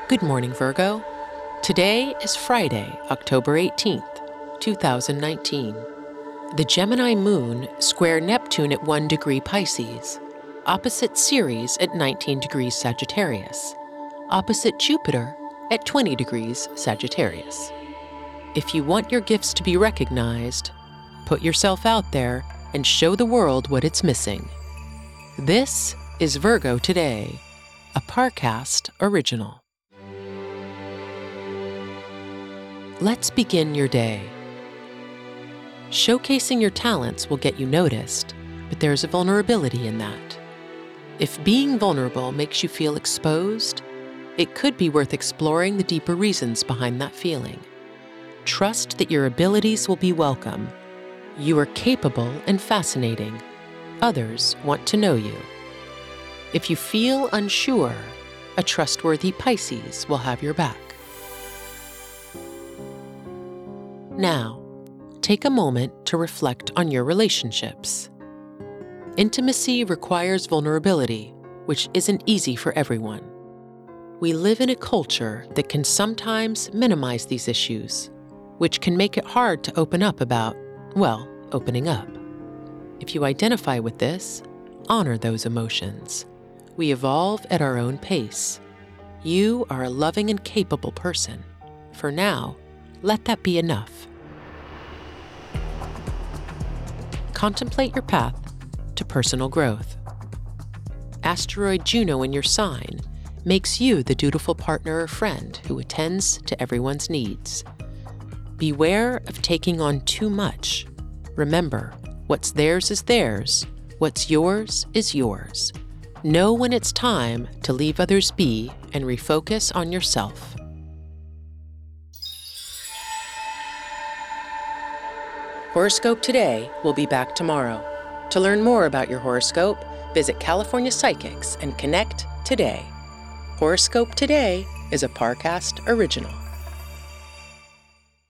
Good morning, Virgo. Today is Friday, October 18th, 2019. The Gemini moon square Neptune at 1 degree Pisces, opposite Ceres at 19 degrees Sagittarius, opposite Jupiter at 20 degrees Sagittarius. If you want your gifts to be recognized, put yourself out there and show the world what it's missing. This is Virgo Today, a Parcast original. Let's begin your day. Showcasing your talents will get you noticed, but there's a vulnerability in that. If being vulnerable makes you feel exposed, it could be worth exploring the deeper reasons behind that feeling. Trust that your abilities will be welcome. You are capable and fascinating. Others want to know you. If you feel unsure, a trustworthy Pisces will have your back. Now, take a moment to reflect on your relationships. Intimacy requires vulnerability, which isn't easy for everyone. We live in a culture that can sometimes minimize these issues, which can make it hard to open up about, opening up. If you identify with this, honor those emotions. We evolve at our own pace. You are a loving and capable person. For now, let that be enough. Contemplate your path to personal growth. Asteroid Juno in your sign makes you the dutiful partner or friend who attends to everyone's needs. Beware of taking on too much. Remember, what's theirs is theirs, what's yours is yours. Know when it's time to leave others be and refocus on yourself. Horoscope Today will be back tomorrow. To learn more about your horoscope, visit California Psychics and connect today. Horoscope Today is a Parcast original.